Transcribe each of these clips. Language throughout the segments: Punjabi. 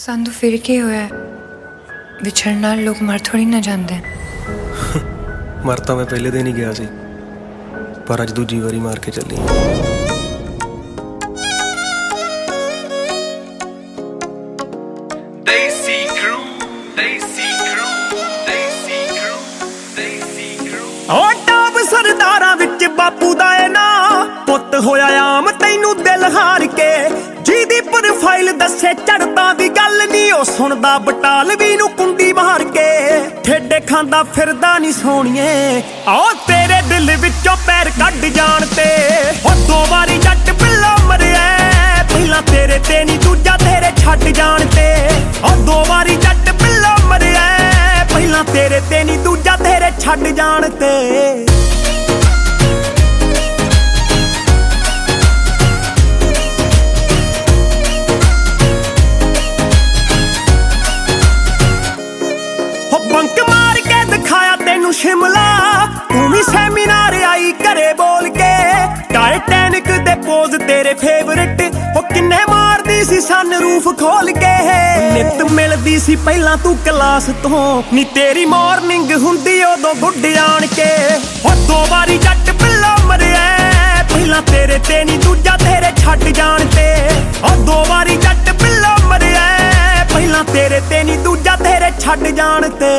ਸਾਨੂੰ ਫਿਰ ਕੀ ਹੋਇਆ? ਵਿਛੜਨ ਨਾਲ ਲੋਕ ਮਰ ਥੋੜੀ ਨਾ ਜਾਂਦੇ। ਮਰ ਤਾਂ ਮੈਂ ਪਹਿਲੇ ਦਿਨ ਹੀ ਗਿਆ ਸੀ, ਪਰ ਅੱਜ ਦੂਜੀ ਵਾਰੀ ਮਾਰ ਕੇ ਚੱਲੀ। ਸਰਦਾਰਾਂ ਵਿੱਚ ਬਾਪੂ ਦਾ ਏ ਨਾ ਪੁੱਤ ਹੋਇਆ ਆਮ ਤੈਨੂੰ ਦਿਲ ਹਾਰ ਕੇ। ਜਿਹਦੀ ਪ੍ਰੋਫਾਈਲ ਦੱਸੇ ਚੜਦਾ ਦੀ ਗੱਲ ਨਹੀਂ, ਉਹ ਸੁਣਦਾ ਬਟਾਲਵੀ ਨੂੰ ਕੁੰਡੀ ਮਾਰ ਕੇ। ਠੇਡੇ ਖਾਂਦਾ ਫਿਰਦਾ ਨਹੀਂ ਸੋਹਣੀਏ, ਆਓ ਤੇਰੇ ਦਿਲ ਵਿੱਚੋਂ ਪੈਰ ਕੱਢ ਜਾਣ ਤੇ। ਉਹ ਦੋ ਵਾਰੀ ਜੱਟ ਪਿੱਲਾ ਮਰਿਆ, ਪਹਿਲਾਂ ਤੇਰੇ ਤੇ ਨਹੀਂ ਦੂਜਾ ਤੇਰੇ ਛੱਡ ਜਾਣ ਤੇ। ਉਹ ਦੋ ਵਾਰੀ ਜੱਟ ਪਿੱਲਾ ਮਰਿਆ, ਪਹਿਲਾਂ ਤੇਰੇ ਤੇ ਨਹੀਂ ਦੂਜਾ ਤੇਰੇ ਛੱਡ ਜਾਣ ਤੇ। ਬੰਕ ਮਾਰ ਕੇ ਦਿਖਾਇਆ ਤੈਨੂੰ ਸ਼ਿਮਲਾ, ਤੂੰ ਵੀ ਸੈਮੀਨਾਰ ਆਈ ਘਰੇ ਬੋਲ ਕੇ। ਟਾਈਟੈਨਿਕ ਦੇ ਪੋਜ਼ ਤੇਰੇ ਫੇਵਰਿਟ, ਉਹ ਕਿੰਨੇ ਮਾਰਦੀ ਸੀ ਸਨ ਰੂਫ ਖੋਲ ਕੇ। ਨਿੱਤ ਮਿਲਦੀ ਸੀ ਪਹਿਲਾਂ ਤੂੰ ਕਲਾਸ ਤੋਂ, ਨੀ ਤੇਰੀ ਮਾਰਨਿੰਗ ਹੁੰਦੀ ਉਦੋਂ ਗੁੱਡ ਆਣ ਕੇ। ਉਹ ਦੋ ਵਾਰੀ ਜੱਟ ਪਿੱਲਾ ਮਰਿਆ, ਪਹਿਲਾਂ ਤੇਰੇ ਤੇ ਨੀ ਦੂਜਾ ਤੇਰੇ ਛੱਡ ਜਾਣ ਤੇ। ਉਹ ਦੋ ਵਾਰੀ ਜੱਟ ਪਿੱਲਾ ਮਰਿਆ, ਪਹਿਲਾਂ ਤੇਰੇ ਤੇ ਨੀ ਦੂਜਾ ਤੇਰੇ ਛੱਡ ਜਾਣ ਤੇ।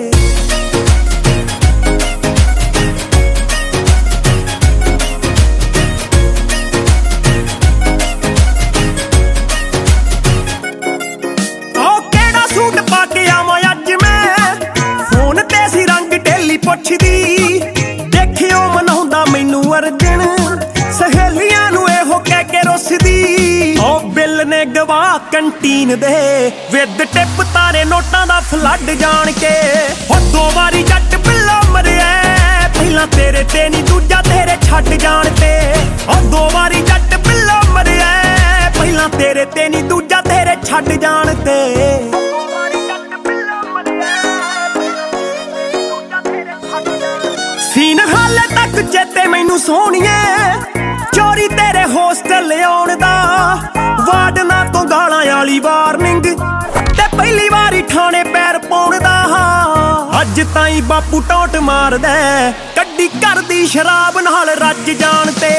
ਉਹ ਕਿਹੜਾ ਸੂਟ ਪਾ ਕੇ ਆਵਾਂ ਅੱਜ ਮੈਂ, ਫੋਨ ਤੇ ਸੀ ਰੰਗ ਢੇਲੀ ਪੁੱਛਦੀ। ਦੇਖਿਓ ਮਨਾਉਂਦਾ ਮੈਨੂੰ ਅਰਜਨ, ਸਹੇਲੀਆਂ ਨੂੰ ਇਹੋ ਕਹਿ ਕੇ ਰੁੱਸਦੀ। ਉਹ ਬਿੱਲ ਨੇ ਗਵਾ ਕੰਟੀਨ ਦੇ ਵਿਦ ਟਿਪ ਤਾਰੇ ਨੋਟਾਂ ਦਾ ਫਲੱਡ ਜਾਣ ਕੇ। ਉਹ ਦੋ ਵਾਰੀ ਜੱਟ ਪਿੱਲਾ ਮਰਿਆ, ਪਹਿਲਾਂ ਤੇਰੇ ਤੇ ਨਹੀਂ ਦੂਜਾ ਤੇਰੇ ਛੱਡ ਜਾਣ ਤੇ। ਉਹ ਦੋ ਵਾਰੀ ਜੱਟ ਪਿੱਲਾ ਮਰਿਆ, ਪਹਿਲਾਂ ਤੇਰੇ ਤੇ ਨਹੀਂ ਦੂਜਾ ਤੇਰੇ ਛੱਡ ਜਾਣ ਤੇ। ਸੀਨ ਹਾਲੇ ਤੱਕ ਚੇਤੇ ਮੈਨੂੰ ਸੋਹਣੀਏ, ਚੋਰੀ ਤੇਰੇ ਹੋਸਟਲ ਆਉਣ ਦਾ। ਵਾਰਡਨਾਂ ਤੋਂ ਗਾਲਾਂ ਵਾਲੀ ਵਾਰਨਿੰਗ, ਤੇ ਪਹਿਲੀ ਵਾਰੀ ਥਾਣੇ ਪੈਰ ਪਾਉਣ ਦਾ। ਅੱਜ ਤਾਈਂ ਬਾਪੂ ਟੌਂਟ ਮਾਰਦਾ, ਕੱਢੀ ਕਰਦੀ ਸ਼ਰਾਬ ਨਾਲ ਰੱਜ ਜਾਣ ਤੇ।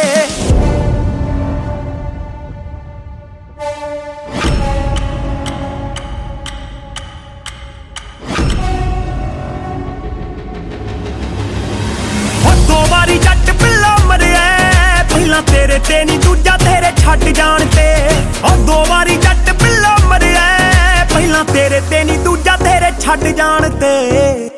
ਦੋ ਵਾਰੀ ਜੱਟ ਪਿੱਲਾ ਮਰਿਆ, ਪਹਿਲਾਂ ਤੇਰੇ ਤੇ ਨਹੀਂ ਦੂਜਾ ਤੇਰੇ ਛੱਡ ਜਾਣ ਤੇ। ਉਹ ਦੋ ਵਾਰੀ ਜੱਟ ਪਿੱਲਾ ਮਰਿਆ, ਪਹਿਲਾਂ ਤੇਰੇ ਤੇ ਨਹੀਂ ਦੂਜਾ ਤੇਰੇ ਛੱਡ ਜਾਣ ਤੇ।